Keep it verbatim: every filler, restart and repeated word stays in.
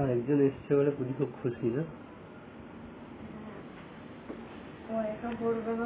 একজন এসছে বলে পুরি খুব খুশি না? ও একা করবে না